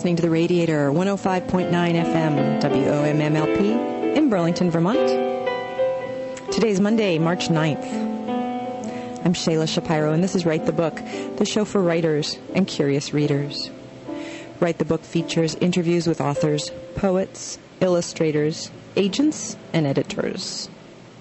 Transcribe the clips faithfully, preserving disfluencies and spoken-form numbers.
listening to The Radiator, one oh five point nine F M, W O M M L P, in Burlington, Vermont. Today's Monday, March ninth. I'm Shayla Shapiro, and this is Write the Book, the show for writers and curious readers. Write the Book features interviews with authors, poets, illustrators, agents, and editors.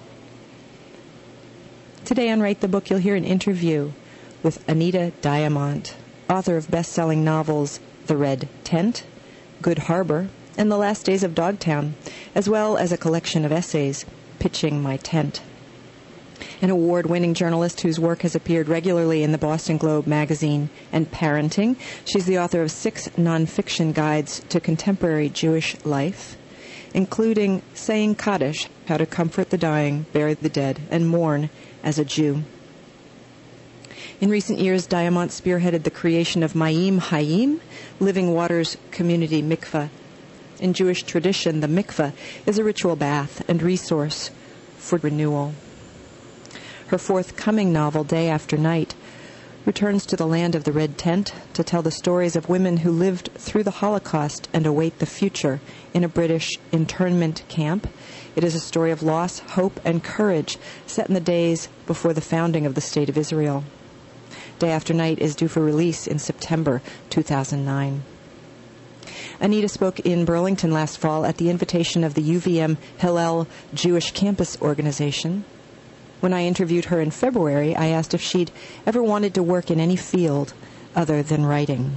Today on Write the Book, you'll hear an interview with Anita Diamant, author of best-selling novels The Red Tent, Good Harbor, and The Last Days of Dogtown, as well as a collection of essays, Pitching My Tent. An award-winning journalist whose work has appeared regularly in the Boston Globe magazine and Parenting, she's the author of six nonfiction guides to contemporary Jewish life, including Saying Kaddish, How to Comfort the Dying, Bury the Dead, and Mourn as a Jew. In recent years, Diamant spearheaded the creation of Mayim Hayim, Living Waters Community Mikveh. In Jewish tradition, the mikveh is a ritual bath and resource for renewal. Her forthcoming novel, Day After Night, returns to the land of the Red Tent to tell the stories of women who lived through the Holocaust and await the future in a British internment camp. It is a story of loss, hope, and courage set in the days before the founding of the State of Israel. Day After Night is due for release in September two thousand nine. Anita spoke in Burlington last fall at the invitation of the U V M Hillel Jewish Campus Organization. When I interviewed her in February, I asked if she'd ever wanted to work in any field other than writing.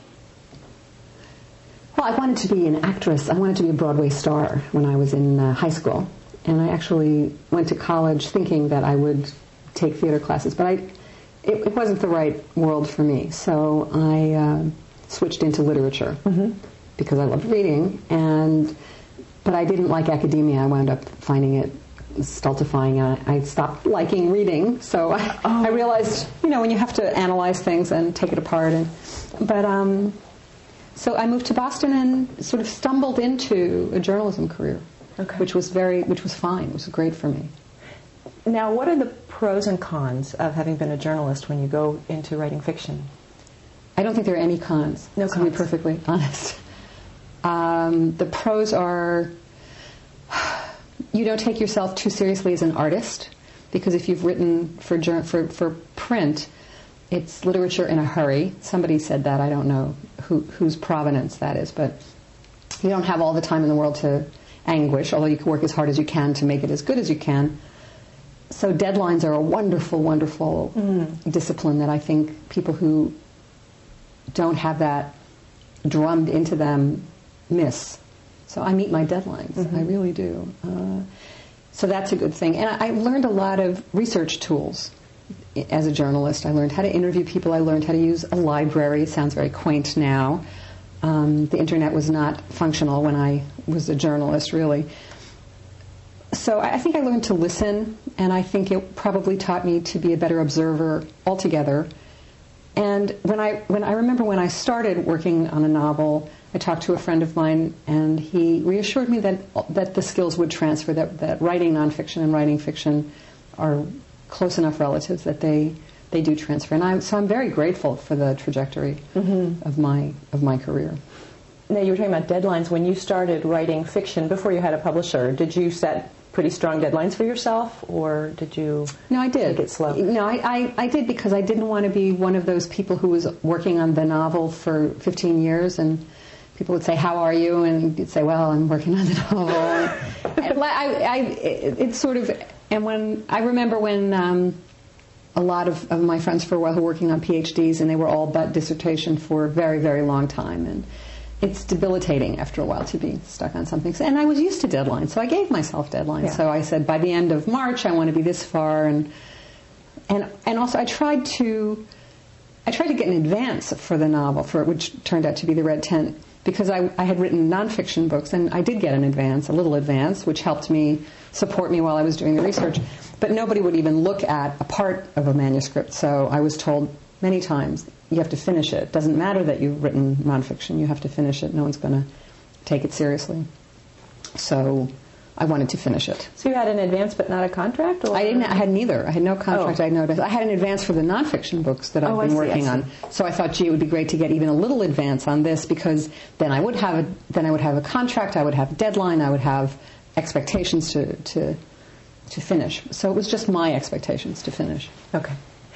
Well, I wanted to be an actress. I wanted to be a Broadway star when I was in uh, high school. And I actually went to college thinking that I would take theater classes. But I, it, it wasn't the right world for me. So I uh, switched into literature mm-hmm. because I loved reading. And but I didn't like academia. I wound up finding it stultifying. I, I stopped liking reading. So I, oh. I realized, you know, when you have to analyze things and take it apart. And But... Um, So I moved to Boston and sort of stumbled into a journalism career, okay. which was very, which was fine. It was great for me. Now, what are the pros and cons of having been a journalist when you go into writing fiction? I don't think there are any cons. No to cons. be perfectly honest. Um, the pros are you don't take yourself too seriously as an artist, because if you've written for for for print, it's literature in a hurry. Somebody said that. I don't know who, whose provenance that is, but you don't have all the time in the world to anguish, although you can work as hard as you can to make it as good as you can. So deadlines are a wonderful, wonderful mm. discipline that I think people who don't have that drummed into them miss. So I meet my deadlines. Mm-hmm. I really do. Uh, so that's a good thing. And I, I learned a lot of research tools. As a journalist, I learned how to interview people. I learned how to use a library. It sounds very quaint now. Um, the internet was not functional when I was a journalist, really. So I think I learned to listen, and I think it probably taught me to be a better observer altogether. And when I when I remember when I started working on a novel, I talked to a friend of mine, and he reassured me that that the skills would transfer. That that writing nonfiction and writing fiction are close enough relatives that they they do transfer, and I'm so I'm very grateful for the trajectory mm-hmm. of my of my career. Now, you were talking about deadlines. When you started writing fiction before you had a publisher, did you set pretty strong deadlines for yourself, or did you? No, I did. Take it slow? No, I, I I did because I didn't want to be one of those people who was working on the novel for fifteen years and people would say, "How are you?" and you'd say, "Well, I'm working on the novel." and I, I, it, it's sort of. And when I remember when um, a lot of, of my friends for a while who were working on PhDs, and they were all but dissertation for a very, very long time, and it's debilitating after a while to be stuck on something. And I was used to deadlines, so I gave myself deadlines. Yeah. So I said, by the end of March, I want to be this far, and and and also I tried to I tried to get an advance for the novel, for which turned out to be The Red Tent, because I, I had written nonfiction books, and I did get an advance, a little advance, which helped me support me while I was doing the research. But nobody would even look at a part of a manuscript, so I was told many times, you have to finish it. It doesn't matter that you've written nonfiction, you have to finish it. No one's going to take it seriously. So I wanted to finish it. So you had an advance but not a contract? Or? I didn't. I had neither. I had no contract. Oh. I noticed. I had an advance for the nonfiction books that I've Oh, I been see, working I on. see. So I thought, gee, it would be great to get even a little advance on this, because then I would have a then I would have a contract. I would have a deadline. I would have expectations to to to finish. So it was just my expectations to finish. Okay.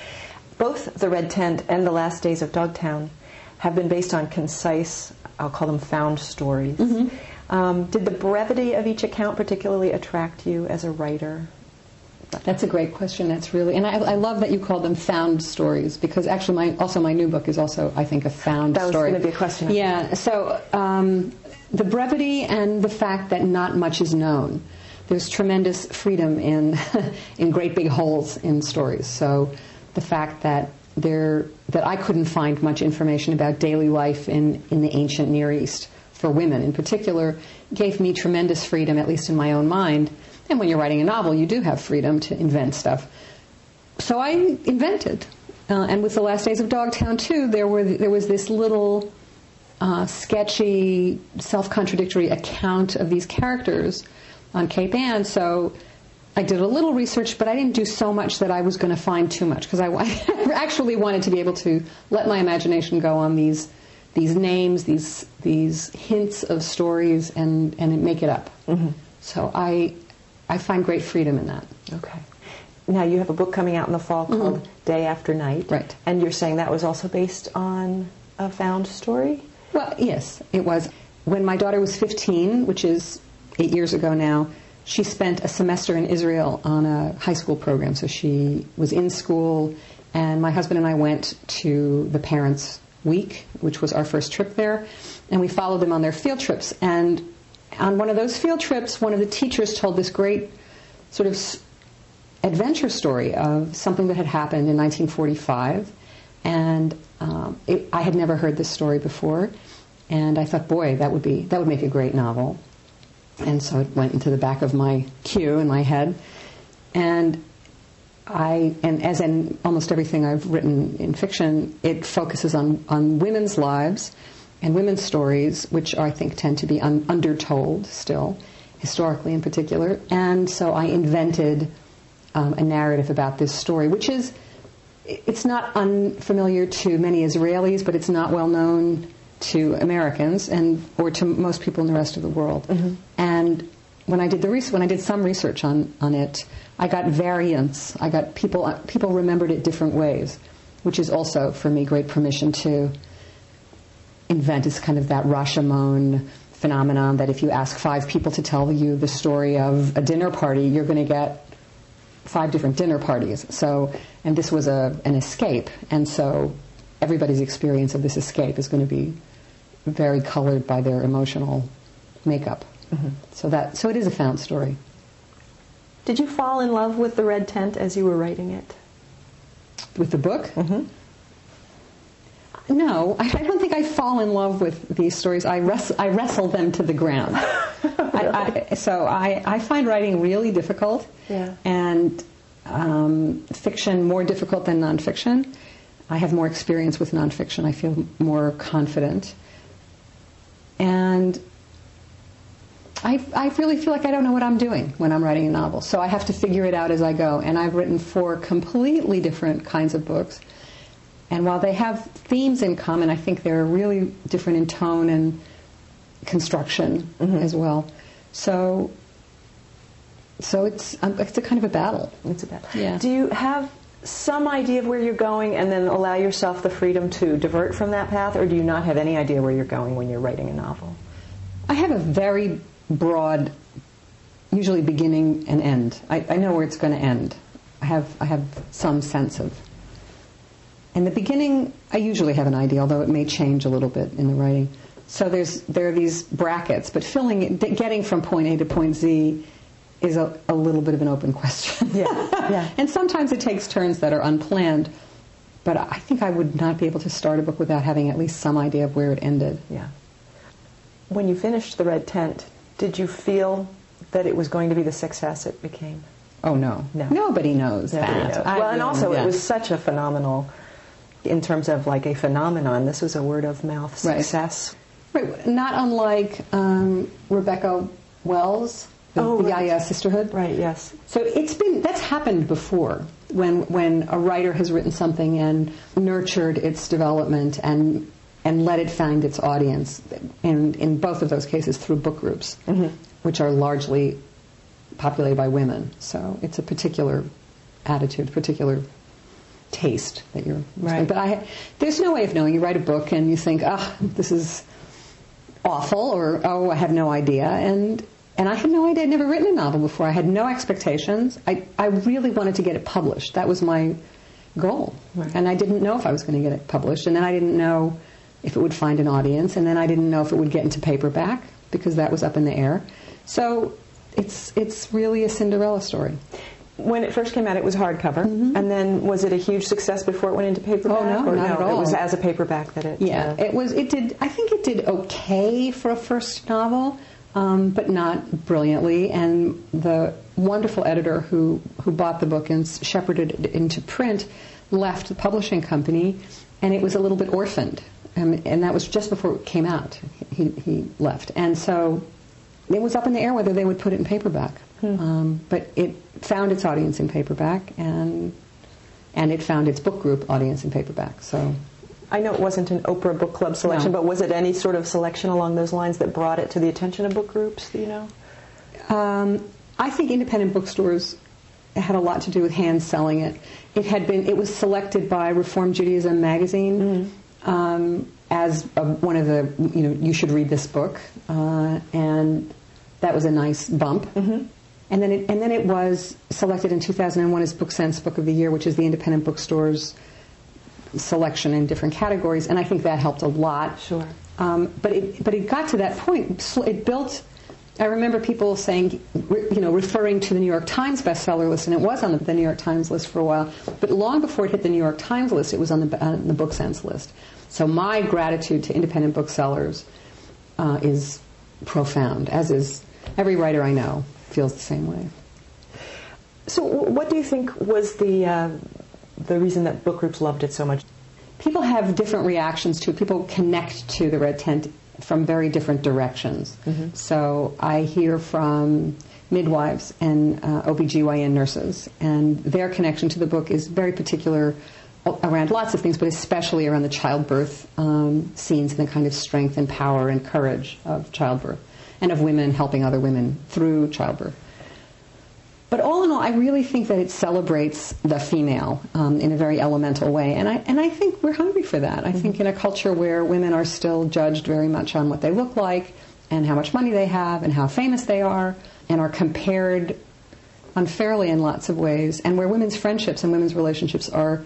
Both The Red Tent and The Last Days of Dogtown have been based on concise, I'll call them found stories. Mm-hmm. Um, did the brevity of each account particularly attract you as a writer? That's a great question. That's really, and I, I love that you call them found stories, because actually, my also my new book is also, I think, a found that was story. going to be a question. Yeah. So um, the brevity and the fact that not much is known. There's tremendous freedom in in great big holes in stories. So the fact that there that I couldn't find much information about daily life in in the ancient Near East, for women in particular, gave me tremendous freedom, at least in my own mind. And when you're writing a novel, you do have freedom to invent stuff. So I invented. Uh, and with The Last Days of Dogtown, too, there were there was this little uh, sketchy, self-contradictory account of these characters on Cape Ann. So I did a little research, but I didn't do so much that I was going to find too much, because I, I actually wanted to be able to let my imagination go on these these names, these these hints of stories, and, and make it up. Mm-hmm. So I I find great freedom in that. Okay. Now you have a book coming out in the fall called mm-hmm. Day After Night. Right. And you're saying that was also based on a found story? Well, yes, it was. When my daughter was fifteen, which is eight years ago now, she spent a semester in Israel on a high school program. So she was in school, and my husband and I went to the parents' week, which was our first trip there, and we followed them on their field trips. And on one of those field trips, one of the teachers told this great sort of adventure story of something that had happened in nineteen forty-five, and um, it, I had never heard this story before, and I thought, boy, that would be that would make a great novel. And so it went into the back of my queue in my head, and I, and as in almost everything I've written in fiction, it focuses on, on women's lives and women's stories, which I think tend to be un- undertold still, historically in particular. And so I invented um, a narrative about this story, which is, it's not unfamiliar to many Israelis, but it's not well known to Americans and or to most people in the rest of the world. Mm-hmm. And when I did the res- when I did some research on, on it, I got variants. I got people people remembered it different ways, which is also for me great permission to invent. It's kind of that Rashomon phenomenon that if you ask five people to tell you the story of a dinner party, you're going to get five different dinner parties. So, and this was a an escape, and so everybody's experience of this escape is going to be very colored by their emotional makeup. Mm-hmm. So that so it is a found story. Did you fall in love with The Red Tent as you were writing it? With the book? Mm-hmm. No, I don't think I fall in love with these stories. I, wrest- I wrestle them to the ground. Really? I, I, so I, I find writing really difficult, yeah. and um, fiction more difficult than nonfiction. I have more experience with nonfiction. I feel more confident. And I, I really feel like I don't know what I'm doing when I'm writing a novel. So I have to figure it out as I go. And I've written four completely different kinds of books. And while they have themes in common, I think they're really different in tone and construction mm-hmm. as well. So, so it's um, it's a kind of a battle. It's a battle. Yeah. Do you have some idea of where you're going and then allow yourself the freedom to divert from that path, or do you not have any idea where you're going when you're writing a novel? I have a very broad, usually beginning and end. I, I know where it's going to end. I have I have some sense of. In the beginning, I usually have an idea, although it may change a little bit in the writing. So there's there are these brackets, but filling it, getting from point A to point Z is a, a little bit of an open question. Yeah, yeah. And sometimes it takes turns that are unplanned, but I think I would not be able to start a book without having at least some idea of where it ended. Yeah. When you finished The Red Tent, did you feel that it was going to be the success it became? Oh, no. No. Nobody knows Nobody that. knows. I Well, and also yeah. it was such a phenomenal, in terms of like a phenomenon, this was a word-of-mouth success. Right. Right. Not unlike um, Rebecca Wells, the, oh, the right. Yaya Sisterhood. Right, yes. So it's been, that's happened before, when when a writer has written something and nurtured its development and and let it find its audience, and in both of those cases through book groups, mm-hmm. which are largely populated by women. So it's a particular attitude, particular taste that you're right. But I, there's no way of knowing. You write a book and you think, ah, oh, this is awful, or oh, I have no idea, and and I had no idea. I'd never written a novel before. I had no expectations. I I really wanted to get it published. That was my goal, right. and I didn't know if I was going to get it published, and then I didn't know if it would find an audience, and then I didn't know if it would get into paperback because that was up in the air. So it's it's really a Cinderella story. When it first came out, it was hardcover, mm-hmm. and then was it a huge success before it went into paperback? Oh no, or not no, at all. It was as a paperback that it. Yeah, uh, it was. It did. I think it did okay for a first novel, um, but not brilliantly. And the wonderful editor who who bought the book and shepherded it into print left the publishing company, and it was a little bit orphaned. Um, and that was just before it came out. He he left, and so it was up in the air whether they would put it in paperback. Hmm. Um, but it found its audience in paperback, and and it found its book group audience in paperback. So, I know it wasn't an Oprah Book Club selection, no. but was it any sort of selection along those lines that brought it to the attention of book groups? Do you know? Um, I think independent bookstores had a lot to do with hand selling it. It had been. It was selected by Reform Judaism magazine. Mm-hmm. um, as a, one of the, you know, you should read this book, uh, and that was a nice bump. Mm-hmm. And then, it, and then it was selected in two thousand one as Book Sense Book of the Year, which is the independent bookstore's selection in different categories, and I think that helped a lot. Sure. Um, but it, but it got to that point. It built. I remember people saying, you know, referring to the New York Times bestseller list, and it was on the New York Times list for a while. But long before it hit the New York Times list, it was on the on the Book Sense list. So my gratitude to independent booksellers uh, is profound, as is every writer I know feels the same way. So what do you think was the uh, the reason that book groups loved it so much? People have different reactions to it. People connect to the Red Tent from very different directions. Mm-hmm. So I hear from midwives and uh, O B G Y N nurses, and their connection to the book is very particular around lots of things, but especially around the childbirth um, scenes and the kind of strength and power and courage of childbirth, and of women helping other women through childbirth. But all in all, I really think that it celebrates the female um, in a very elemental way, and I and I think we're hungry for that. I mm-hmm. think in a culture where women are still judged very much on what they look like, and how much money they have, and how famous they are, and are compared unfairly in lots of ways, and where women's friendships and women's relationships are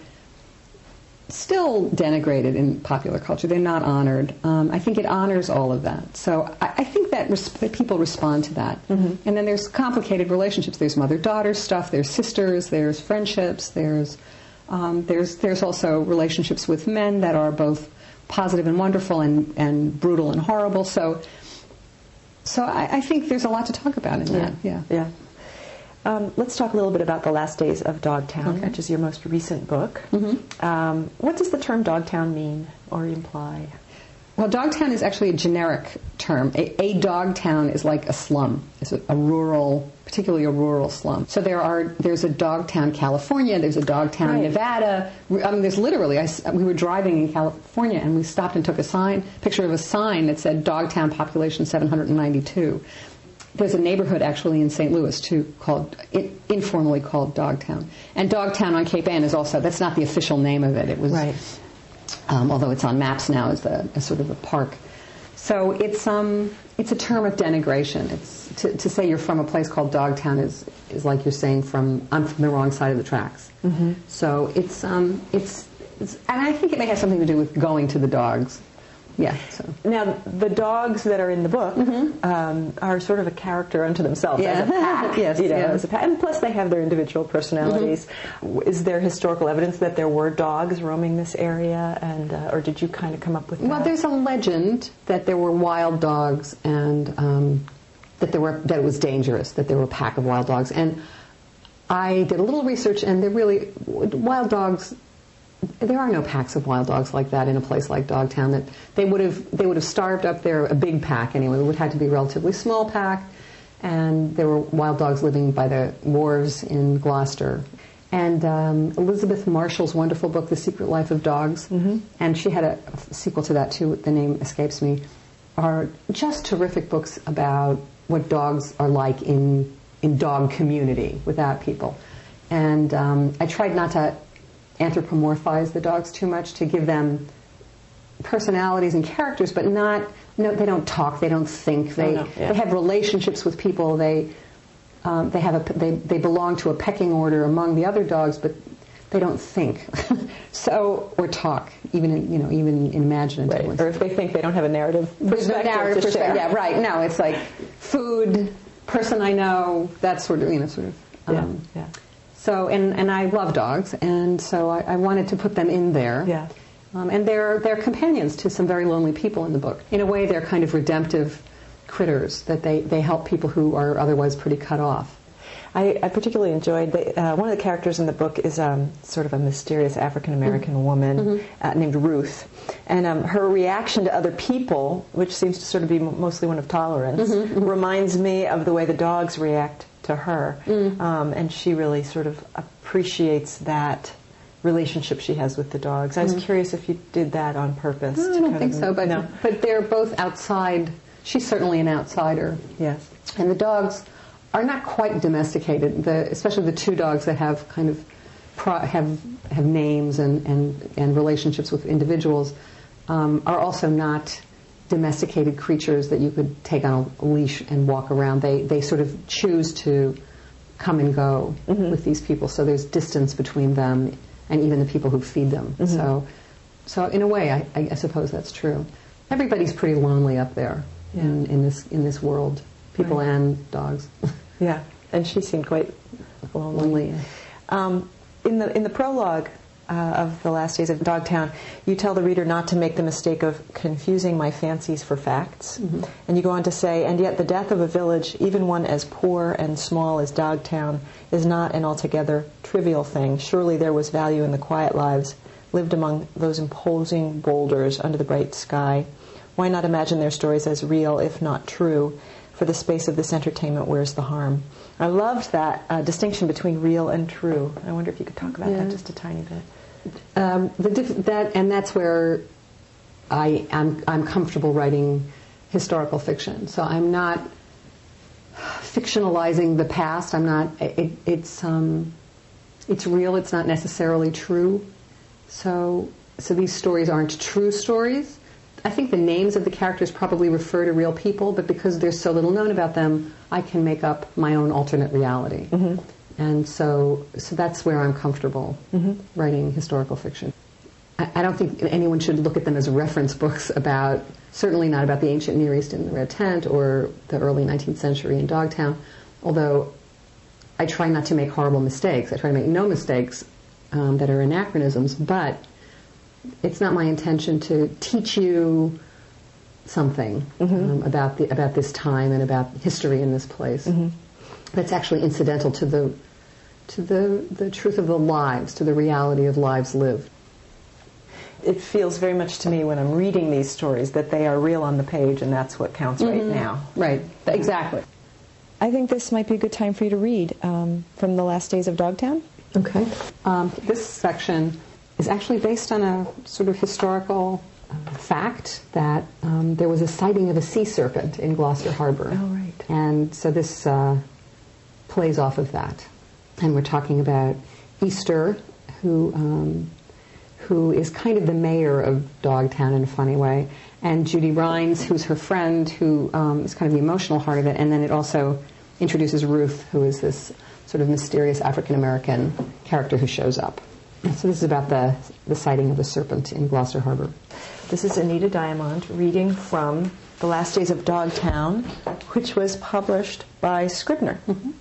still denigrated in popular culture. They're not honored. Um, I think it honors all of that. So I, I think that, res- that people respond to that. Mm-hmm. And then there's complicated relationships. There's mother-daughter stuff. There's sisters. There's friendships. There's um, there's there's also relationships with men that are both positive and wonderful, and, and brutal and horrible. So so I, I think there's a lot to talk about in yeah. that. Yeah. Yeah. Um, let's talk a little bit about The Last Days of Dogtown, okay. which is your most recent book. Mm-hmm. Um, what does the term Dogtown mean or imply? Well, Dogtown is actually a generic term. A, a Dogtown is like a slum. It's a, a rural, particularly a rural slum. So there are, there's a Dogtown, California. There's a Dogtown, right. Nevada. I mean, there's literally, I, we were driving in California and we stopped and took a sign, picture of a sign that said Dogtown population seven hundred ninety-two. There's a neighborhood actually in Saint Louis too, called it, informally called Dogtown. And Dogtown on Cape Ann is also, that's not the official name of it. It was, right. um, although it's on maps now as, the, as sort of a park. So it's um it's a term of denigration. It's to, to say you're from a place called Dogtown is is like you're saying from I'm from the wrong side of the tracks. Mm-hmm. So it's um it's, it's and I think it may have something to do with going to the dogs. Yeah. So. Now, the dogs that are in the book mm-hmm. um, are sort of a character unto themselves yeah. as a pack. yes, you know, yeah. as a pack. And plus, they have their individual personalities. Mm-hmm. Is there historical evidence that there were dogs roaming this area, and uh, or did you kind of come up with that? Well, there's a legend that there were wild dogs, and um, that there were that it was dangerous, that there were a pack of wild dogs. And I did a little research, and they're really wild dogs. There are no packs of wild dogs like that in a place like Dogtown. That they would have they would have starved up there a big pack anyway. It would have to be a relatively small pack, and there were wild dogs living by the wharves in Gloucester. And um, Elizabeth Marshall's wonderful book, The Secret Life of Dogs, mm-hmm. and she had a sequel to that too, the name escapes me, are just terrific books about what dogs are like in in dog community without people. And um, I tried not to anthropomorphize the dogs too much, to give them personalities and characters, but not, no, they don't talk, they don't think, they, oh, no. yeah. they have relationships with people, they um, they have a, they, they belong to a pecking order among the other dogs, but they don't think. so, or talk, even in, you know, even in imaginative right. ones. Or if they think, they don't have a narrative perspective. narrative to perspective. share. Yeah, right. No, it's like food, person I know, that sort of, you know, sort of. Um, yeah. yeah. So, and, and I love dogs, and so I, I wanted to put them in there. Yeah. Um, and they're they're companions to some very lonely people in the book. In a way, they're kind of redemptive critters, that they, they help people who are otherwise pretty cut off. I, I particularly enjoyed, the, uh, one of the characters in the book is um, sort of a mysterious African-American mm-hmm. woman mm-hmm. Uh, named Ruth. And um, her reaction to other people, which seems to sort of be mostly one of tolerance, mm-hmm. Mm-hmm. reminds me of the way the dogs react to her. Mm-hmm. Um, and she really sort of appreciates that relationship she has with the dogs. I was mm-hmm. curious if you did that on purpose. No, I don't think of, so, but, no. but they're both outside. She's certainly an outsider. Yes. And the dogs are not quite domesticated, the, especially the two dogs that have kind of pro, have have names and, and, and relationships with individuals um, are also not domesticated creatures that you could take on a leash and walk around. They they sort of choose to come and go mm-hmm. with these people, so there's distance between them and even the people who feed them. Mm-hmm. So so in a way, I, I suppose that's true. Everybody's pretty lonely up there yeah. in, in this in this world. People right. and dogs. Yeah, and she seemed quite lonely. Um, in the in the prologue uh, of The Last Days of Dogtown, you tell the reader not to make the mistake of confusing my fancies for facts. Mm-hmm. And you go on to say, and yet the death of a village, even one as poor and small as Dogtown, is not an altogether trivial thing. Surely there was value in the quiet lives lived among those imposing boulders under the bright sky. Why not imagine their stories as real, if not true? For the space of this entertainment, where's the harm? I loved that uh, distinction between real and true. I wonder if you could talk about yeah. that just a tiny bit. Um, the diff- that and that's where I am. I'm comfortable writing historical fiction. So I'm not fictionalizing the past. I'm not. It, it's um, it's real. It's not necessarily true. So so these stories aren't true stories. I think the names of the characters probably refer to real people, but because there's so little known about them, I can make up my own alternate reality. Mm-hmm. And so so that's where I'm comfortable mm-hmm. writing historical fiction. I, I don't think anyone should look at them as reference books about, certainly not about the ancient Near East in the Red Tent or the early nineteenth century in Dogtown, although I try not to make horrible mistakes. I try to make no mistakes um, that are anachronisms, but it's not my intention to teach you something mm-hmm. um, about the about this time and about history in this place. Mm-hmm. That's actually incidental to the to the the truth of the lives, to the reality of lives lived. It feels very much to me when I'm reading these stories that they are real on the page, and that's what counts mm-hmm. right now. Right, exactly. I think this might be a good time for you to read um, from The Last Days of Dogtown. Okay. Um, this section is actually based on a sort of historical uh, fact that um, there was a sighting of a sea serpent in Gloucester Harbor. Oh, right. And so this uh, plays off of that. And we're talking about Easter, who um, who is kind of the mayor of Dogtown in a funny way, and Judy Rhines, who's her friend, who um, is kind of the emotional heart of it, and then it also introduces Ruth, who is this sort of mysterious African-American character who shows up. So this is about the, the sighting of the serpent in Gloucester Harbor. This is Anita Diamant reading from The Last Days of Dogtown, which was published by Scribner. Mm-hmm.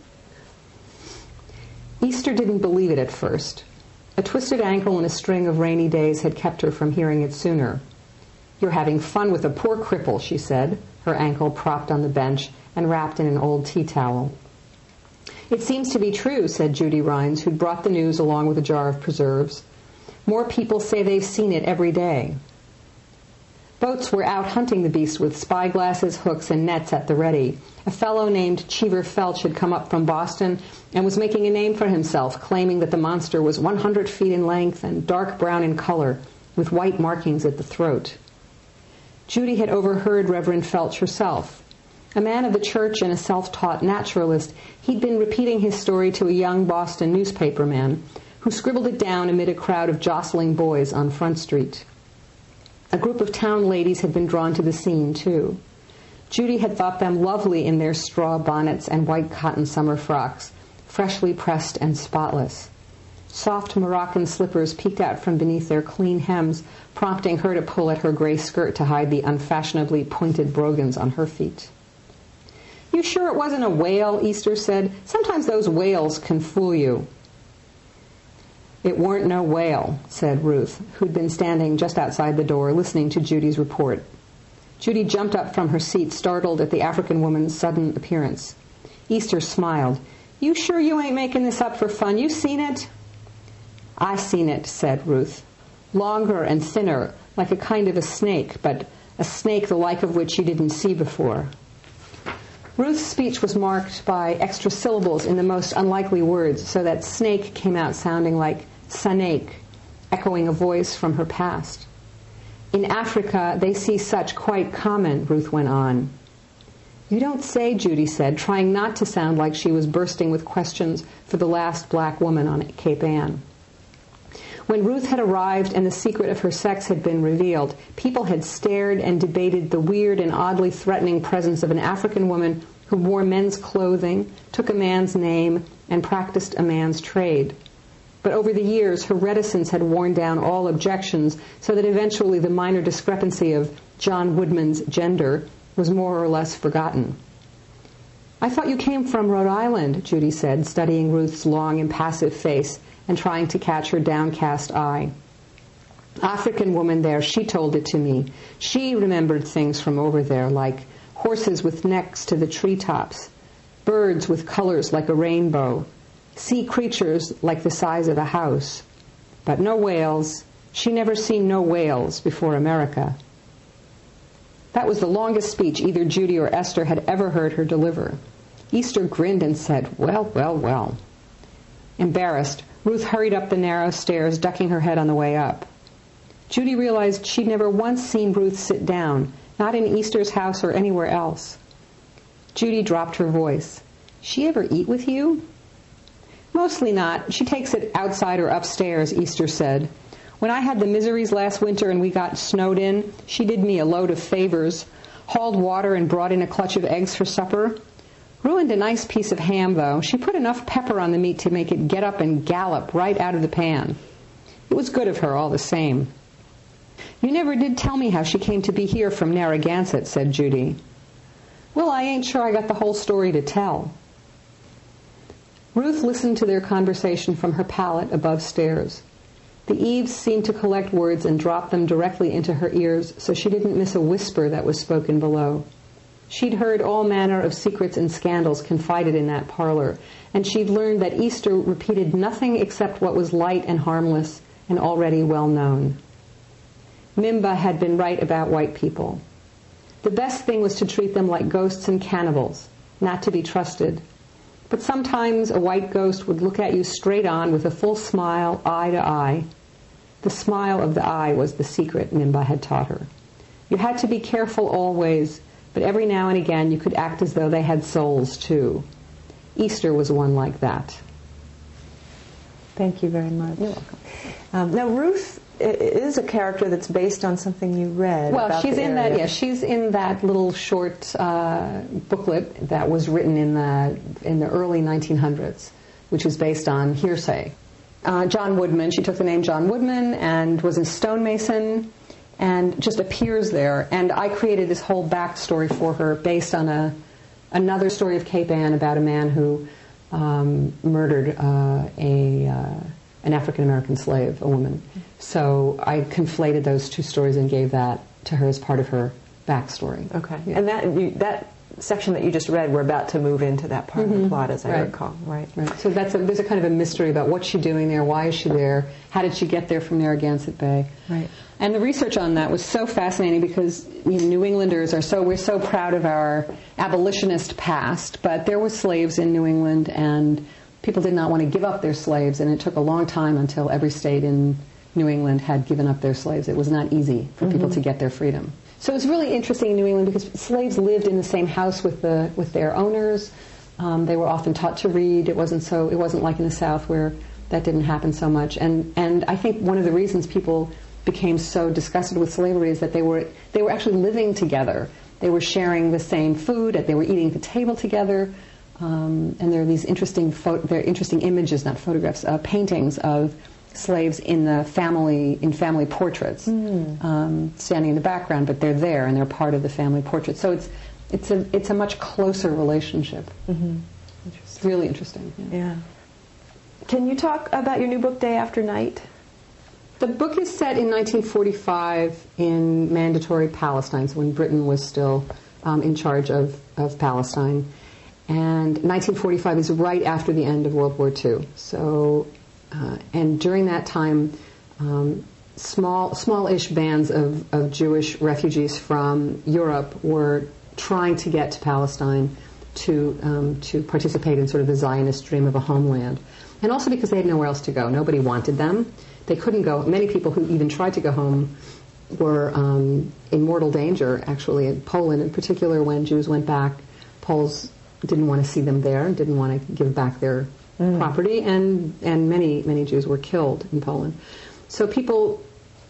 Easter didn't believe it at first. A twisted ankle and a string of rainy days had kept her from hearing it sooner. "You're having fun with a poor cripple," she said, her ankle propped on the bench and wrapped in an old tea towel. "It seems to be true," said Judy Rhines, who'd brought the news along with a jar of preserves. "More people say they've seen it every day." Boats were out hunting the beast with spyglasses, hooks, and nets at the ready. A fellow named Cheever Felch had come up from Boston and was making a name for himself, claiming that the monster was one hundred feet in length and dark brown in color, with white markings at the throat. Judy had overheard Reverend Felch herself. A man of the church and a self-taught naturalist, he'd been repeating his story to a young Boston newspaperman, who scribbled it down amid a crowd of jostling boys on Front Street. A group of town ladies had been drawn to the scene, too. Judy had thought them lovely in their straw bonnets and white cotton summer frocks, freshly pressed and spotless. Soft Moroccan slippers peeked out from beneath their clean hems, prompting her to pull at her gray skirt to hide the unfashionably pointed brogans on her feet. "You sure it wasn't a whale?" Easter said. "Sometimes those whales can fool you." "It weren't no whale," said Ruth, who'd been standing just outside the door listening to Judy's report. Judy jumped up from her seat, startled at the African woman's sudden appearance. Easter smiled. "You sure you ain't making this up for fun? You seen it?" "I seen it," said Ruth. "Longer and thinner, like a kind of a snake, but a snake the like of which you didn't see before." Ruth's speech was marked by extra syllables in the most unlikely words, so that snake came out sounding like sanake, echoing a voice from her past. "In Africa, they see such quite common," Ruth went on. "You don't say," Judy said, trying not to sound like she was bursting with questions for the last black woman on Cape Ann. When Ruth had arrived and the secret of her sex had been revealed, people had stared and debated the weird and oddly threatening presence of an African woman who wore men's clothing, took a man's name, and practiced a man's trade. But over the years, her reticence had worn down all objections, so that eventually the minor discrepancy of John Woodman's gender was more or less forgotten. "I thought you came from Rhode Island," Judy said, studying Ruth's long, impassive face and trying to catch her downcast eye. "African woman there, she told it to me. She remembered things from over there, like horses with necks to the treetops, birds with colors like a rainbow, sea creatures like the size of a house. But no whales. She never seen no whales before America." That was the longest speech either Judy or Esther had ever heard her deliver. Easter grinned and said, "Well, well, well." Embarrassed, Ruth hurried up the narrow stairs, ducking her head on the way up. Judy realized she'd never once seen Ruth sit down, not in Easter's house or anywhere else. Judy dropped her voice. "She ever eat with you?" "Mostly not. She takes it outside or upstairs," Easter said. "When I had the miseries last winter and we got snowed in, she did me a load of favors, hauled water and brought in a clutch of eggs for supper. Ruined a nice piece of ham, though. She put enough pepper on the meat to make it get up and gallop right out of the pan. It was good of her, all the same." "You never did tell me how she came to be here from Narragansett," said Judy. "Well, I ain't sure I got the whole story to tell." Ruth listened to their conversation from her pallet above stairs. The eaves seemed to collect words and drop them directly into her ears, so she didn't miss a whisper that was spoken below. She'd heard all manner of secrets and scandals confided in that parlor, and she'd learned that Easter repeated nothing except what was light and harmless and already well known. Mimba had been right about white people. The best thing was to treat them like ghosts and cannibals, not to be trusted. But sometimes a white ghost would look at you straight on with a full smile, eye to eye. The smile of the eye was the secret, Mimba had taught her. You had to be careful always, but every now and again you could act as though they had souls too. Easter was one like that. Thank you very much. You're welcome. Um, now, Ruth is a character that's based on something you read. Well, about she's the in area. that. Yeah, she's in that little short uh, booklet that was written in the in the early nineteen hundreds, which was based on hearsay. Uh, John Woodman. She took the name John Woodman and was a stonemason, and just appears there. And I created this whole backstory for her based on a another story of Cape Ann about a man who um, murdered uh, a uh, an African American slave, a woman. So I conflated those two stories and gave that to her as part of her backstory. Okay, Yeah. and that you, that section that you just read, we're about to move into that part mm-hmm. of the plot, as I right. recall. Right. Right. So that's a, there's a kind of a mystery about what's she doing there, why is she there, how did she get there from Narragansett Bay. Right. And the research on that was so fascinating because you know, New Englanders are so, we're so proud of our abolitionist past, but there were slaves in New England and people did not want to give up their slaves, and it took a long time until every state in New England had given up their slaves. It was not easy for mm-hmm. people to get their freedom. So it was really interesting in New England because slaves lived in the same house with the with their owners. Um, they were often taught to read. It wasn't so. It wasn't like in the South where that didn't happen so much. And and I think one of the reasons people became so disgusted with slavery is that they were they were actually living together. They were sharing the same food. They were eating at the table together. Um, and there are these interesting pho- there are interesting images, not photographs, uh, paintings of slaves in the family in family portraits, mm. um, standing in the background, but they're there and they're part of the family portrait. So it's it's a it's a much closer relationship. Mm-hmm. It's really interesting. Yeah. yeah. Can you talk about your new book, Day After Night? The book is set in nineteen forty-five in Mandatory Palestine, so when Britain was still um, in charge of, of Palestine. And nineteen forty-five is right after the end of World War Two. So, uh, and during that time, um, small, small-ish bands of, of Jewish refugees from Europe were trying to get to Palestine to um, to participate in sort of the Zionist dream of a homeland, and also because they had nowhere else to go. Nobody wanted them. They couldn't go. Many people who even tried to go home were um, in mortal danger. Actually, in Poland, in particular, when Jews went back, Poles didn't want to see them there and didn't want to give back their mm. property, and and many many Jews were killed in Poland. So people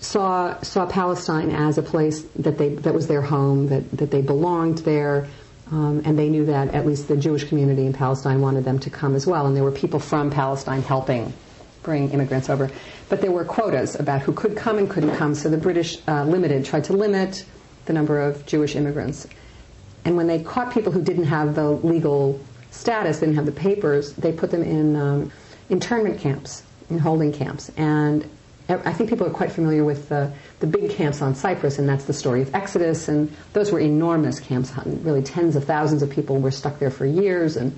saw saw Palestine as a place that they that was their home, that that they belonged there, um, and they knew that at least the Jewish community in Palestine wanted them to come as well. And there were people from Palestine helping bring immigrants over, but there were quotas about who could come and couldn't come. So the British uh, limited tried to limit the number of Jewish immigrants. And when they caught people who didn't have the legal status, didn't have the papers, they put them in um, internment camps, in holding camps. And I think people are quite familiar with the, the big camps on Cyprus, and that's the story of Exodus. And those were enormous camps. Really tens of thousands of people were stuck there for years. And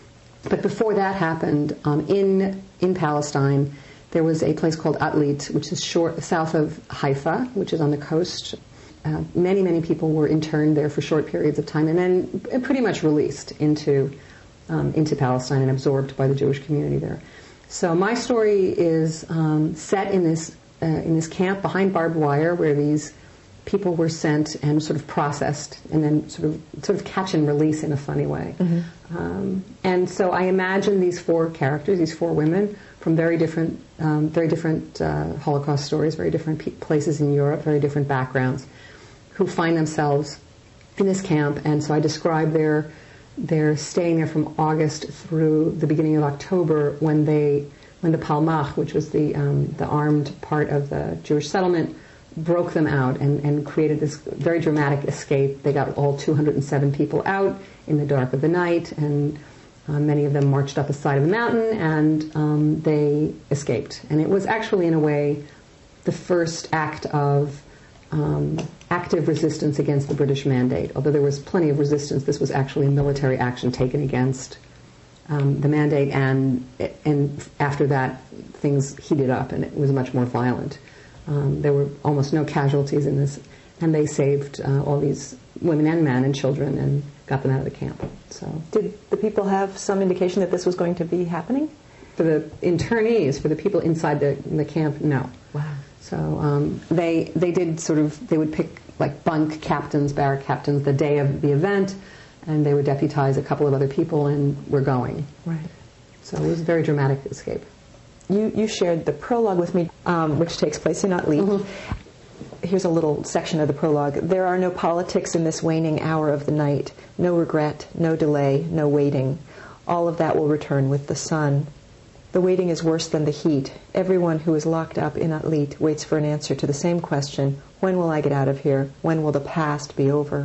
But before that happened, um, in in Palestine, there was a place called Atlit, which is short, south of Haifa, which is on the coast. Uh, many, many people were interned there for short periods of time and then pretty much released into um, into Palestine and absorbed by the Jewish community there. So my story is um, set in this uh, in this camp behind barbed wire, where these people were sent and sort of processed and then sort of sort of catch and release in a funny way. Mm-hmm. Um, and so I imagine these four characters, these four women from very different um, very different uh, Holocaust stories, very different pe- places in Europe, very different backgrounds, who find themselves in this camp. And so I describe their their staying there from August through the beginning of October, when they when the Palmach, which was the um, the armed part of the Jewish settlement, broke them out and, and created this very dramatic escape. They got all two hundred seven people out in the dark of the night, and uh, many of them marched up the side of the mountain, and um, they escaped. And it was actually, in a way, the first act of Um, active resistance against the British mandate. Although there was plenty of resistance, this was actually military action taken against um, the mandate, and and after that things heated up and it was much more violent. Um, there were almost no casualties in this, and they saved uh, all these women and men and children and got them out of the camp. So, did the people have some indication that this was going to be happening? For the internees, for the people inside the, the camp, no. Wow. So um, they they did sort of, they would pick like bunk captains, barrack captains, the day of the event, and they would deputize a couple of other people, and we're going. Right. So it was a very dramatic escape. You you shared the prologue with me, um, which takes place in Atlit. Mm-hmm. Here's a little section of the prologue. There are no politics in this waning hour of the night, no regret, no delay, no waiting. All of that will return with the sun. The waiting is worse than the heat. Everyone who is locked up in Atlit waits for an answer to the same question: when will I get out of here? When will the past be over?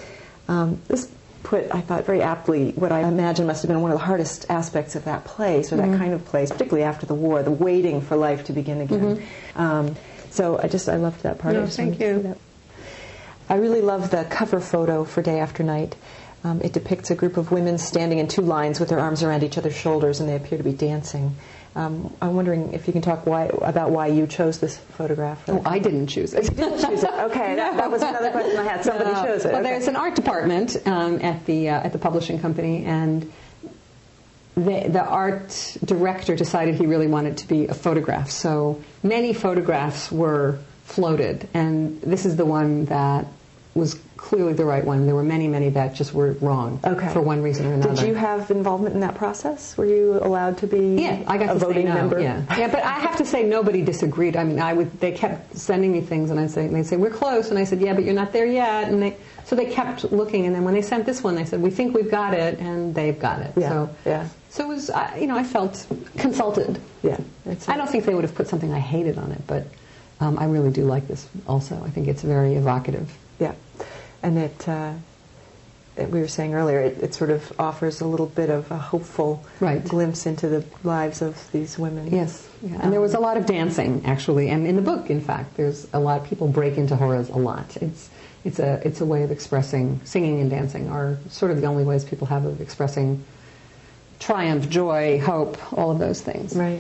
Um, this put, I thought, very aptly what I imagine must have been one of the hardest aspects of that place, or that mm-hmm. kind of place, particularly after the war, the waiting for life to begin again. Mm-hmm. Um, so I just, I loved that part. No, thank you. I really love the cover photo for Day After Night. Um, it depicts a group of women standing in two lines with their arms around each other's shoulders, and they appear to be dancing. Um, I'm wondering if you can talk why, about why you chose this photograph. Oh, I didn't choose it. You didn't choose it. Okay, no. that, that was another question I had. Somebody no. chose it. Well, okay. there's an art department um, at the uh, at the publishing company, and the, the art director decided he really wanted to be a photograph. So many photographs were floated, and this is the one that was clearly the right one. There were many, many that just were wrong okay. for one reason or another. Did you have involvement in that process? Were you allowed to be yeah, I got a to voting say no. member? Yeah. yeah, but I have to say nobody disagreed. I mean, I would. They kept sending me things, and I'd say, and they'd say, "We're close," and I said, "Yeah, but you're not there yet." And they, so they kept looking, and then when they sent this one, they said, "We think we've got it," and they've got it. Yeah. So yeah. So it was, I- you know, I felt consulted. Yeah. I don't think they would have put something I hated on it, but um, I really do like this also. I think it's very evocative. Yeah. And it, uh, it, we were saying earlier, it, it sort of offers a little bit of a hopeful right. glimpse into the lives of these women. Yes. Yeah. And um, there was a lot of dancing, actually. And in the book, in fact, there's a lot, people break into horrors a lot. It's it's a it's a way of expressing, singing and dancing are sort of the only ways people have of expressing triumph, joy, hope, all of those things. Right.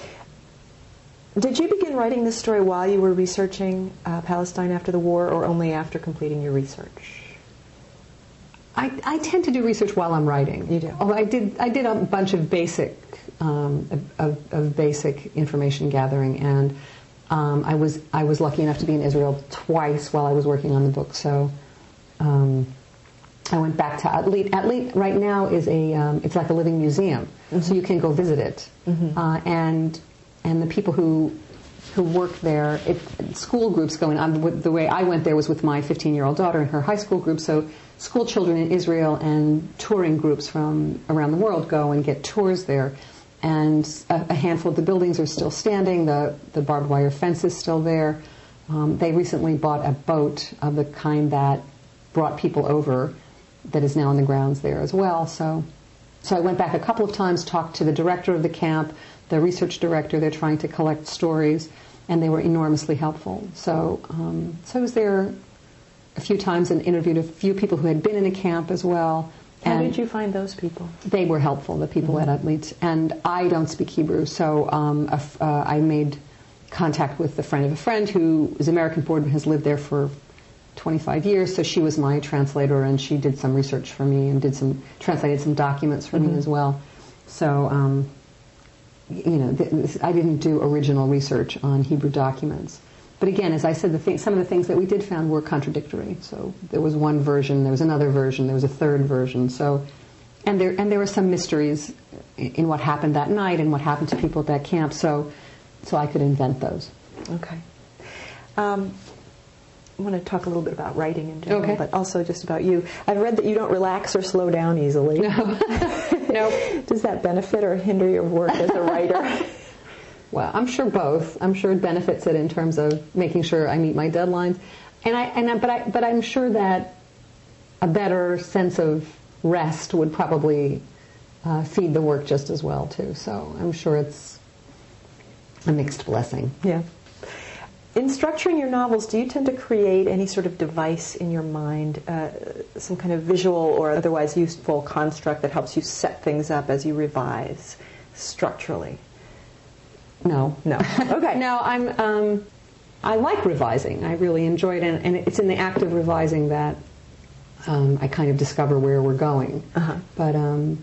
Did you begin writing this story while you were researching uh, Palestine after the war, or only after completing your research? I, I tend to do research while I'm writing. You do. Although I did I did a bunch of basic um, of, of basic information gathering, and um, I was I was lucky enough to be in Israel twice while I was working on the book. So um, I went back to Atlit. Atlit right now is a um, it's like a living museum, mm-hmm. so you can go visit it, mm-hmm. uh, and. And the people who who work there, it, school groups going on. The way I went there was with my fifteen-year-old daughter and her high school group. So school children in Israel and touring groups from around the world go and get tours there. And a, a handful of the buildings are still standing. The, the barbed wire fence is still there. Um, they recently bought a boat of the kind that brought people over that is now on the grounds there as well. So, so I went back a couple of times, talked to the director of the camp, the research director. They're trying to collect stories, and they were enormously helpful. So, um, so I was there a few times and interviewed a few people who had been in the camp as well. How and did you find those people? They were helpful, the people mm-hmm. at Atlit. And I don't speak Hebrew, so um, a f- uh, I made contact with a friend of a friend who is American-born and has lived there for twenty-five years. So she was my translator, and she did some research for me and did some translated some documents for mm-hmm. me as well. So. Um, You know, th- I didn't do original research on Hebrew documents. But again, as I said, the thing, some of the things that we did found were contradictory. So there was one version, there was another version, there was a third version. So, and there and there were some mysteries in, in what happened that night and what happened to people at that camp. So, so I could invent those. Okay. Um, I want to talk a little bit about writing in general, okay. but also just about you. I've read that you don't relax or slow down easily. No. No. Does that benefit or hinder your work as a writer? Well, I'm sure both. I'm sure it benefits it in terms of making sure I meet my deadlines, and I and I, but I but I'm sure that a better sense of rest would probably uh, feed the work just as well too. So I'm sure it's a mixed blessing. Yeah. In structuring your novels, do you tend to create any sort of device in your mind, uh, some kind of visual or otherwise useful construct that helps you set things up as you revise structurally? No. No. Okay. No, I'm. Um, I like revising. I really enjoy it, and, and it's in the act of revising that um, I kind of discover where we're going. Uh-huh. But um,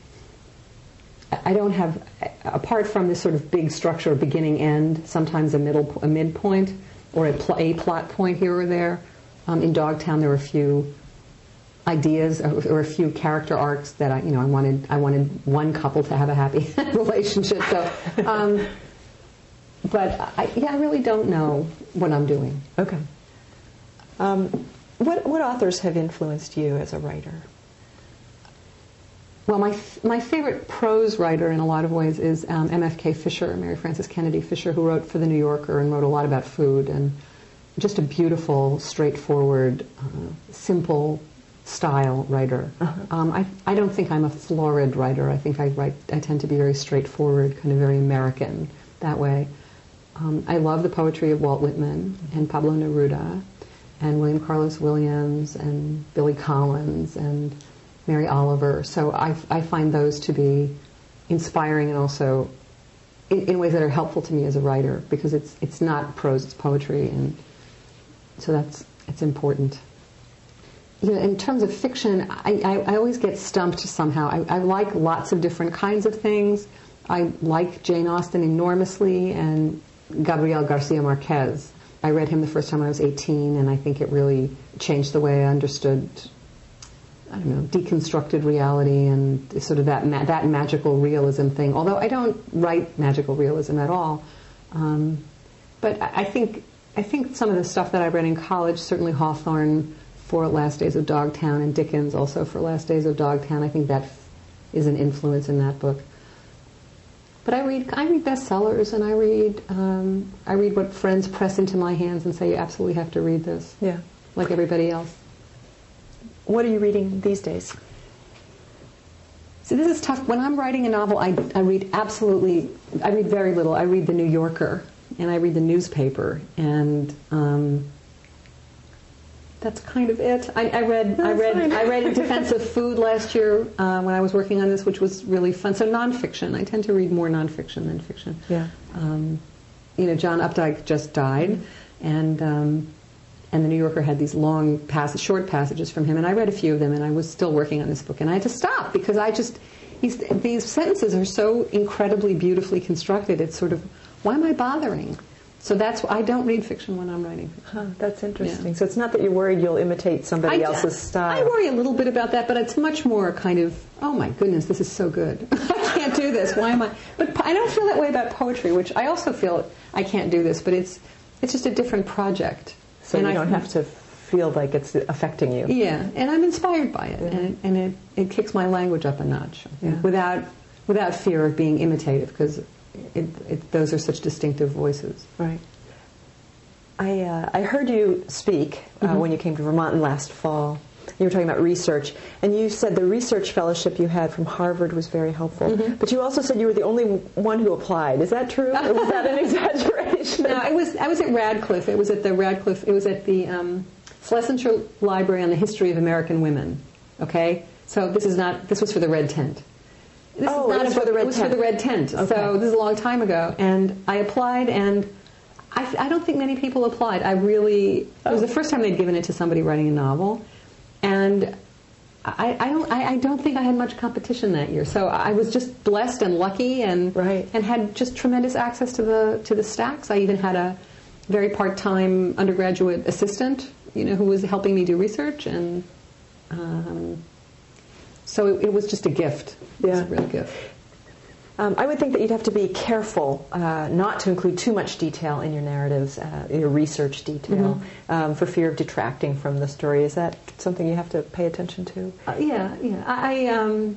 I don't have, apart from this sort of big structure, beginning end, sometimes a middle, a midpoint, or a, pl- a plot point here or there. Um, in Dogtown, there were a few ideas or, or a few character arcs that I, you know, I wanted. I wanted one couple to have a happy relationship. So, um, but I, yeah, I really don't know what I'm doing. Okay. Um, what what authors have influenced you as a writer? Well, my my favorite prose writer in a lot of ways is um, M F K Fisher, Mary Frances Kennedy Fisher, who wrote for The New Yorker and wrote a lot about food, and just a beautiful, straightforward, uh, simple style writer. Uh-huh. Um, I I don't think I'm a florid writer. I think I write. I tend to be very straightforward, kind of very American that way. Um, I love the poetry of Walt Whitman and Pablo Neruda, and William Carlos Williams and Billy Collins and Mary Oliver. So I, I find those to be inspiring and also in, in ways that are helpful to me as a writer, because it's it's not prose, it's poetry, and so that's it's important. You know, in terms of fiction, I, I, I always get stumped somehow. I, I like lots of different kinds of things. I like Jane Austen enormously, and Gabriel Garcia Marquez. I read him the first time I was eighteen, and I think it really changed the way I understood, I don't know, deconstructed reality and sort of that ma- that magical realism thing. Although I don't write magical realism at all, um, but I, I think I think some of the stuff that I read in college, certainly Hawthorne for Last Days of Dogtown, and Dickens also for Last Days of Dogtown, I think that is an influence in that book. But I read I read bestsellers, and I read um, I read what friends press into my hands and say, you absolutely have to read this. Yeah. Like everybody else. What are you reading these days? So this is tough. When I'm writing a novel, I, I read absolutely, I read very little. I read The New Yorker, and I read the newspaper, and um, that's kind of it. I, I read I read fine. I read In Defense of Food last year uh, when I was working on this, which was really fun. So nonfiction. I tend to read more nonfiction than fiction. Yeah. Um, you know, John Updike just died, mm-hmm. and um, and the New Yorker had these long passages, short passages from him, and I read a few of them, and I was still working on this book, and I had to stop because I just these these sentences are so incredibly beautifully constructed. It's sort of, why am I bothering? So that's I don't read fiction when I'm writing fiction. Huh, that's interesting. Yeah. So it's not that you're worried you'll imitate somebody I, else's style. I worry a little bit about that, but it's much more kind of, oh my goodness, this is so good. I can't do this. Why am I? But I don't feel that way about poetry, which I also feel I can't do this, but it's it's just a different project. So and you I don't have to feel like it's affecting you. Yeah, and I'm inspired by it, yeah. and, it, and it, it kicks my language up a notch, yeah. without without fear of being imitative, because it, it, those are such distinctive voices. Right. I uh, I heard you speak uh, mm-hmm. when you came to Vermont last fall. You were talking about research, and you said the research fellowship you had from Harvard was very helpful. Mm-hmm. But you also said you were the only one who applied. Is that true, or was that an exaggeration? No, it was. I was at Radcliffe. It was at the Radcliffe. It was at the um, Schlesinger Library on the History of American Women. Okay, so this is not. This was for the Red Tent. This oh, is not it was for the Red It was Tent. for the Red Tent. Okay. So this is a long time ago, and I applied, and I, I don't think many people applied. I really. Oh. It was the first time they'd given it to somebody writing a novel. And I, I don't. I, I don't think I had much competition that year. So I was just blessed and lucky, and right. and had just tremendous access to the to the stacks. I even had a very part-time undergraduate assistant, you know, who was helping me do research, and um, so it, it was just a gift. It yeah. was a real gift. Um, I would think that you'd have to be careful uh, not to include too much detail in your narratives, uh, your research detail, mm-hmm. um, for fear of detracting from the story. Is that something you have to pay attention to? Uh, yeah, yeah. I um,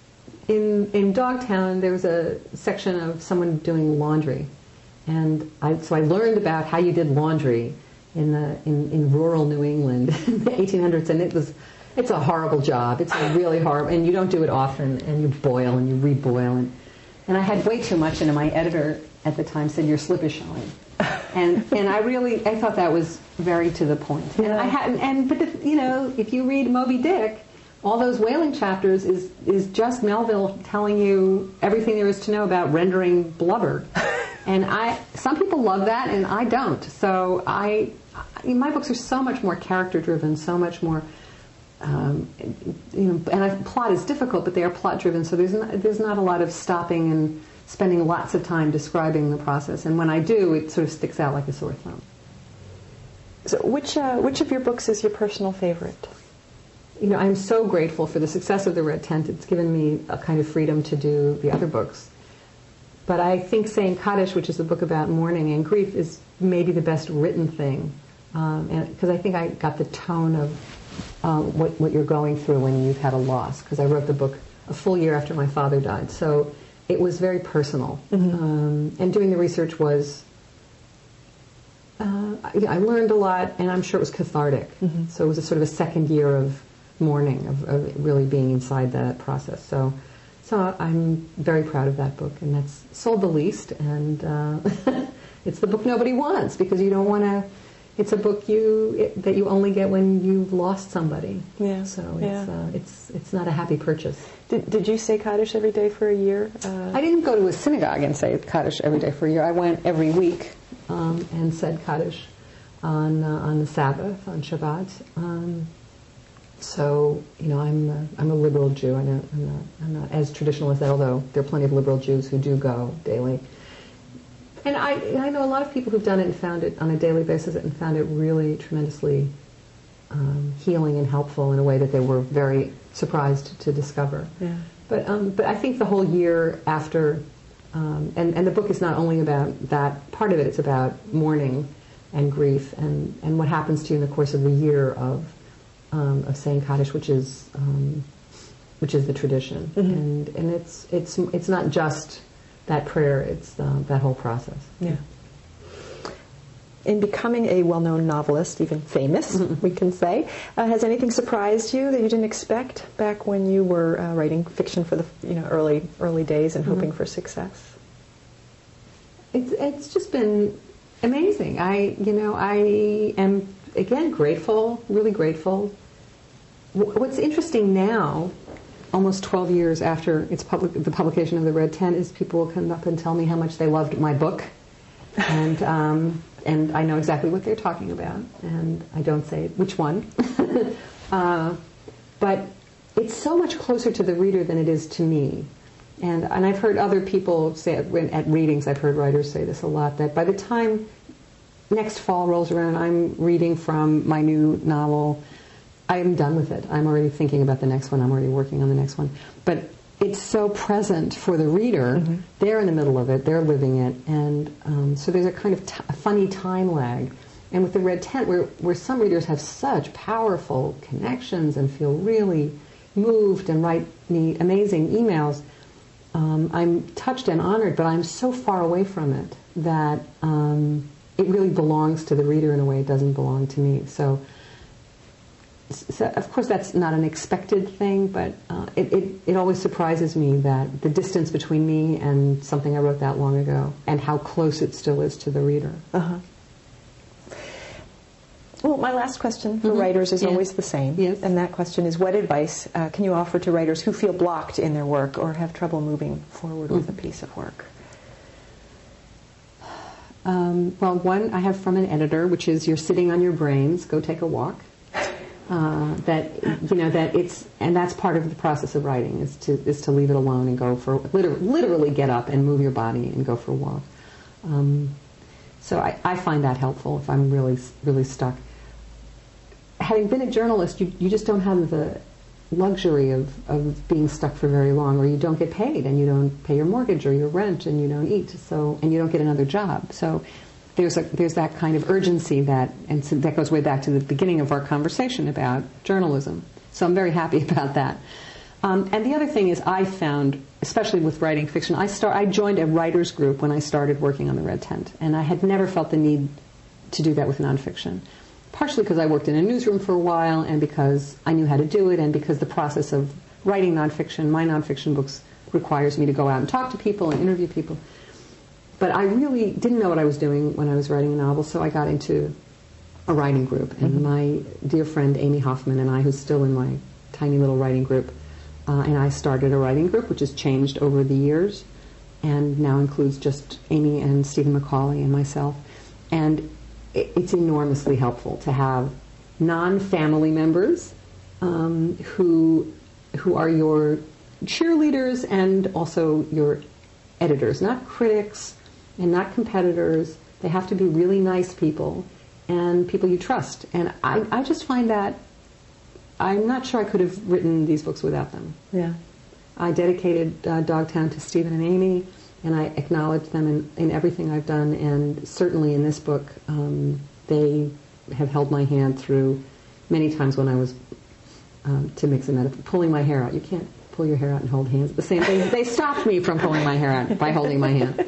in in Dogtown there was a section of someone doing laundry, and I so I learned about how you did laundry in the in, in rural New England in the eighteen hundreds, and it was. It's a horrible job. It's a really horrible, and you don't do it often, and you boil and you reboil, and and I had way too much, and my editor at the time said, your slip is showing. And and I really, I thought that was very to the point. And yeah. I hadn't, and but if, you know, if you read Moby Dick, all those whaling chapters is is just Melville telling you everything there is to know about rendering blubber. And I, some people love that, and I don't. So I, I my books are so much more character driven, so much more. Um, you know, and I, plot is difficult, but they are plot driven. So there's not, there's not a lot of stopping and spending lots of time describing the process. And when I do, it sort of sticks out like a sore thumb. So, which uh, which of your books is your personal favorite? You know, I'm so grateful for the success of The Red Tent. It's given me a kind of freedom to do the other books. But I think Saying Kaddish, which is a book about mourning and grief, is maybe the best written thing, um, and because I think I got the tone of. Um, what, what you're going through when you've had a loss, because I wrote the book a full year after my father died, so it was very personal. Mm-hmm. Um, and doing the research was, uh, I, I learned a lot, and I'm sure it was cathartic. Mm-hmm. So it was a sort of a second year of mourning, of, of really being inside that process. So, so I'm very proud of that book, and that's sold the least, and uh, it's the book nobody wants, because you don't want to. it's a book you it, that you only get when you've lost somebody. Yeah. So it's yeah. uh, it's it's not a happy purchase. Did Did you say Kaddish every day for a year? Uh, I didn't go to a synagogue and say Kaddish every day for a year. I went every week um, and said Kaddish on uh, on the Sabbath, on Shabbat. Um, so you know, I'm uh, I'm a liberal Jew. I don't, I'm not I'm not as traditional as that. Although there are plenty of liberal Jews who do go daily. And I, I know a lot of people who've done it and found it on a daily basis and found it really tremendously um, healing and helpful in a way that they were very surprised to discover. Yeah. But um, but I think the whole year after, um, and, and the book is not only about that part of it, it's about mourning and grief and, and what happens to you in the course of the year of um, of saying Kaddish, which is um, which is the tradition. Mm-hmm. And and it's it's it's not just that prayer, it's uh, that whole process. Yeah. In becoming a well-known novelist, even famous, mm-hmm. we can say, uh, has anything surprised you that you didn't expect back when you were uh, writing fiction for the you know early early days and mm-hmm. hoping for success? It's it's just been amazing. I you know I am again grateful, really grateful. What's interesting now, almost twelve years after its public, the publication of The Red Tent, is people will come up and tell me how much they loved my book, and um, and I know exactly what they're talking about, and I don't say which one, uh, but it's so much closer to the reader than it is to me, and and I've heard other people say it when, at readings. I've heard writers say this a lot, that by the time next fall rolls around, I'm reading from my new novel. I'm done with it. I'm already thinking about the next one. I'm already working on the next one. But it's so present for the reader. Mm-hmm. They're in the middle of it. They're living it. And um, so there's a kind of t- a funny time lag. And with The Red Tent, where, where some readers have such powerful connections and feel really moved and write me amazing emails, um, I'm touched and honored, but I'm so far away from it that um, it really belongs to the reader in a way it doesn't belong to me. So So, of course, that's not an expected thing, but uh, it, it, it always surprises me that the distance between me and something I wrote that long ago and how close it still is to the reader. Uh-huh. Well, my last question for mm-hmm. writers is yes. always the same. Yes. And that question is, what advice uh, can you offer to writers who feel blocked in their work or have trouble moving forward mm-hmm. with a piece of work? Um, well, one I have from an editor, which is, you're sitting on your brains, go take a walk. Uh, that you know that it's and that's part of the process of writing is to is to leave it alone and go for literally, literally get up and move your body and go for a walk. Um, so I, I find that helpful if I'm really really stuck. Having been a journalist, you you just don't have the luxury of, of being stuck for very long, or you don't get paid and you don't pay your mortgage or your rent and you don't eat, so and you don't get another job. So There's a, there's that kind of urgency that, and so that goes way back to the beginning of our conversation about journalism. So I'm very happy about that. Um, and the other thing is, I found, especially with writing fiction, I start I joined a writers group when I started working on The Red Tent, and I had never felt the need to do that with nonfiction. Partially because I worked in a newsroom for a while, and because I knew how to do it, and because the process of writing nonfiction, my nonfiction books, requires me to go out and talk to people and interview people. But I really didn't know what I was doing when I was writing a novel, so I got into a writing group. And mm-hmm. my dear friend Amy Hoffman and I, who's still in my tiny little writing group, uh, and I started a writing group, which has changed over the years, and now includes just Amy and Stephen McCauley and myself. And it, it's enormously helpful to have non-family members um, who who are your cheerleaders and also your editors, not critics, and not competitors. They have to be really nice people and people you trust. And I, I just find that I'm not sure I could have written these books without them. Yeah. I dedicated uh, Dogtown to Stephen and Amy, and I acknowledge them in, in everything I've done. And certainly in this book, um, they have held my hand through many times when I was, um, to mix a metaphor, pulling my hair out. You can't pull your hair out and hold hands at the same thing. They stopped me from pulling my hair out by holding my hand.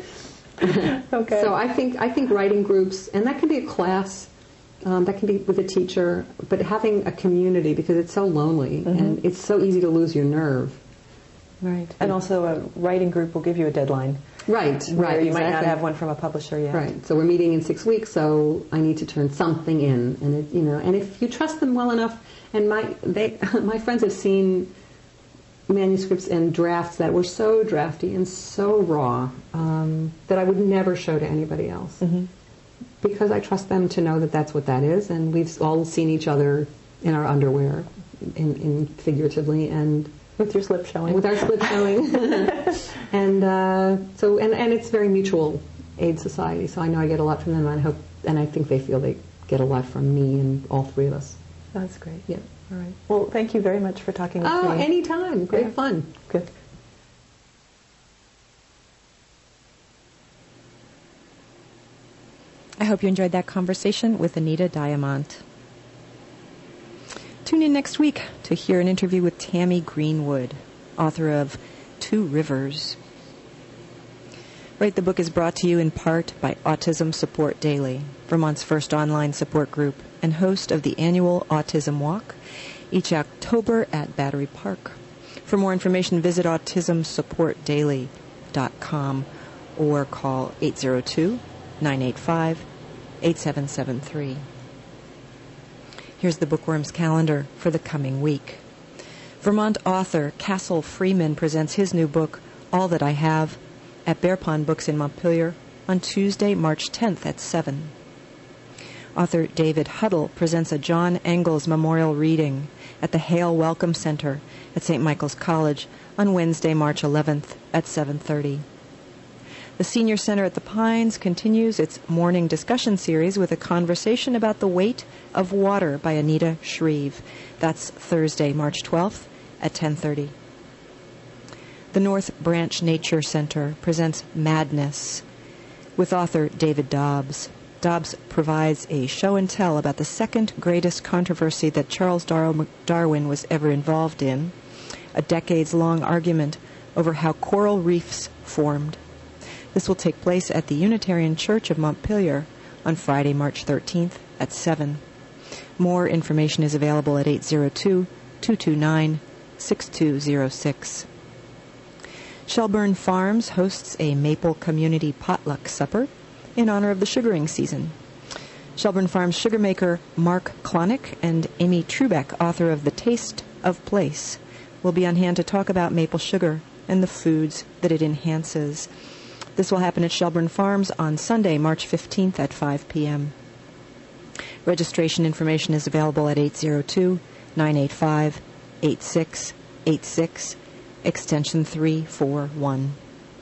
Okay. So I think I think writing groups, and that can be a class, um, that can be with a teacher, but having a community, because it's so lonely mm-hmm. and it's so easy to lose your nerve. Right. And also a writing group will give you a deadline. Right, where right. you might not exactly. have one from a publisher yet. Right. So we're meeting in six weeks, so I need to turn something in, and it, you know, and if you trust them well enough, and my they my friends have seen manuscripts and drafts that were so drafty and so raw um, that I would never show to anybody else, Mm-hmm. because I trust them to know that that's what that is, and we've all seen each other in our underwear, in, in figuratively, and With your slip showing. with our slip showing, and uh, so and, and it's very mutual aid society. So I know I get a lot from them, and I hope, and I think they feel they get a lot from me and all three of us. That's great. Yeah. All right. Well, thank you very much for talking with Oh, me. anytime. Great Yeah. fun. Good. I hope you enjoyed that conversation with Anita Diamant. Tune in next week to hear an interview with Tammy Greenwood, author of Two Rivers. Write the Book is brought to you in part by Autism Support Daily, Vermont's first online support group, and host of the annual Autism Walk, each October at Battery Park. For more information, visit autism support daily dot com or call eight zero two, nine eight five, eight seven seven three. Here's the Bookworm's calendar for the coming week. Vermont author Castle Freeman presents his new book, All That I Have, at Bear Pond Books in Montpelier on Tuesday, March tenth at seven. Author David Huddle presents a John Engels Memorial Reading at the Hale Welcome Center at Saint Michael's College on Wednesday, March eleventh at seven thirty. The Senior Center at the Pines continues its morning discussion series with a conversation about the weight of water by Anita Shreve. That's Thursday, March twelfth at ten thirty. The North Branch Nature Center presents Madness with author David Dobbs. Dobbs provides a show and tell about the second greatest controversy that Charles Dar- Darwin was ever involved in, a decades-long argument over how coral reefs formed. This will take place at the Unitarian Church of Montpelier on Friday, March thirteenth at seven. More information is available at eight zero two, two two nine, six two zero six. Shelburne Farms hosts a Maple Community Potluck Supper in honor of the sugaring season. Shelburne Farms sugar maker Mark Klonick and Amy Trubeck, author of The Taste of Place, will be on hand to talk about maple sugar and the foods that it enhances. This will happen at Shelburne Farms on Sunday, March fifteenth at five p.m. Registration information is available at eight zero two, nine eight five, eight six eight six, extension three four one.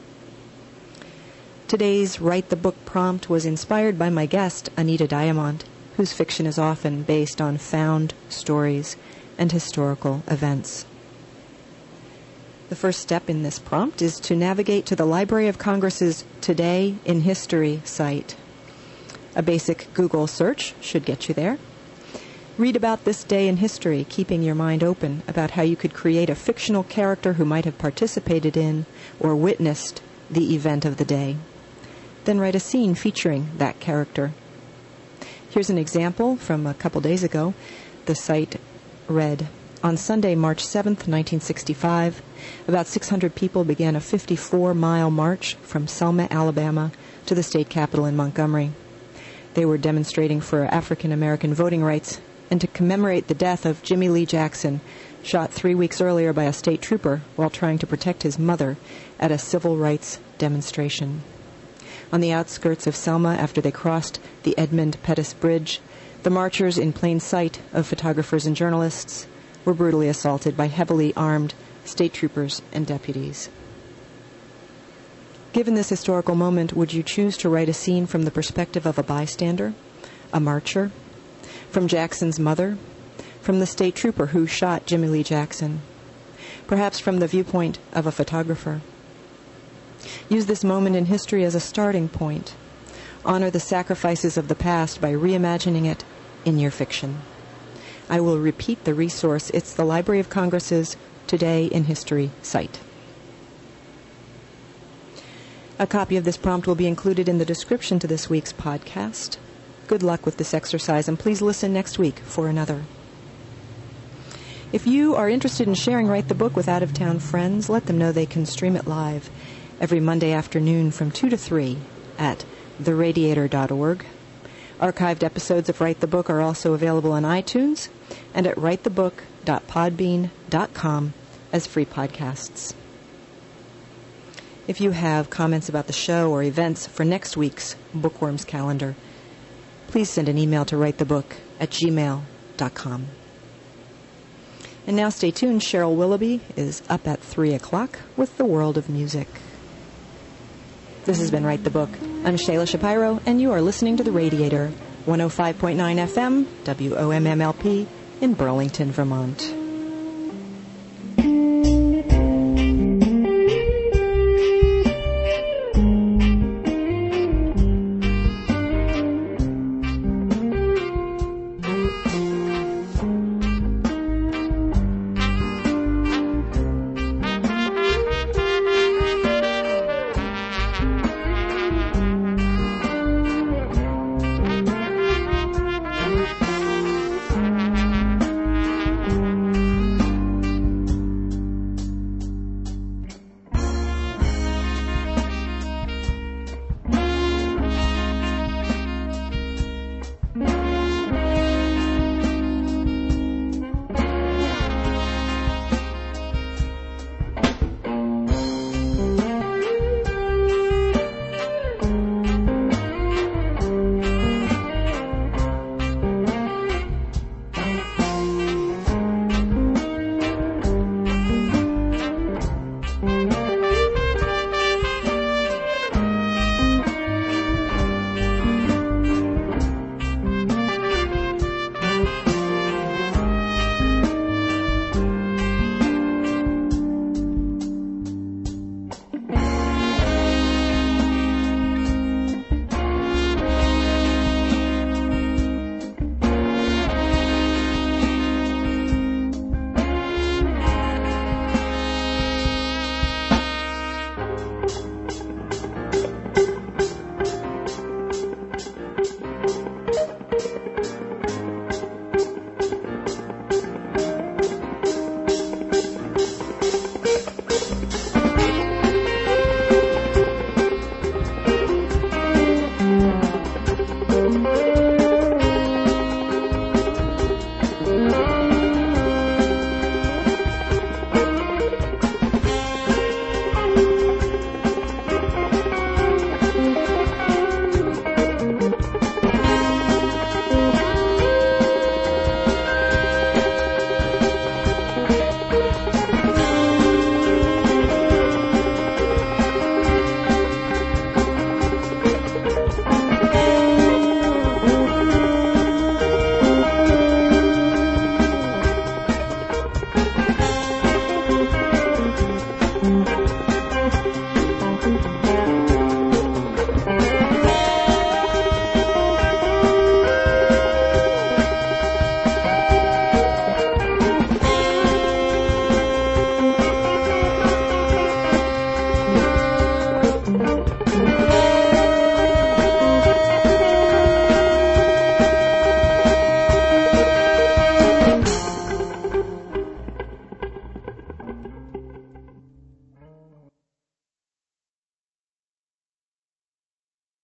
Today's Write the Book prompt was inspired by my guest, Anita Diamant, whose fiction is often based on found stories and historical events. The first step in this prompt is to navigate to the Library of Congress's Today in History site. A basic Google search should get you there. Read about this day in history, keeping your mind open about how you could create a fictional character who might have participated in or witnessed the event of the day. Then write a scene featuring that character. Here's an example from a couple days ago. The site read, on Sunday, March seventh, nineteen sixty-five, about six hundred people began a fifty-four mile march from Selma, Alabama, to the state capitol in Montgomery. They were demonstrating for African American voting rights and to commemorate the death of Jimmy Lee Jackson, shot three weeks earlier by a state trooper while trying to protect his mother at a civil rights demonstration. On the outskirts of Selma, after they crossed the Edmund Pettus Bridge, the marchers, in plain sight of photographers and journalists, were brutally assaulted by heavily armed state troopers and deputies. Given this historical moment, would you choose to write a scene from the perspective of a bystander, a marcher, from Jackson's mother, from the state trooper who shot Jimmy Lee Jackson, perhaps from the viewpoint of a photographer? Use this moment in history as a starting point. Honor the sacrifices of the past by reimagining it in your fiction. I will repeat the resource. It's the Library of Congress's Today in History site. A copy of this prompt will be included in the description to this week's podcast. Good luck with this exercise, and please listen next week for another. If you are interested in sharing Write the Book with out-of-town friends, let them know they can stream it live every Monday afternoon from two to three at the radiator dot org. Archived episodes of Write the Book are also available on iTunes and at write the book dot podbean dot com as free podcasts. If you have comments about the show or events for next week's Bookworms calendar, please send an email to writethebook at gmail dot com. And now stay tuned. Cheryl Willoughby is up at three o'clock with the world of music. This has been Write the Book. I'm Shayla Shapiro, and you are listening to The Radiator, one oh five point nine F M, W O M M L P, in Burlington, Vermont.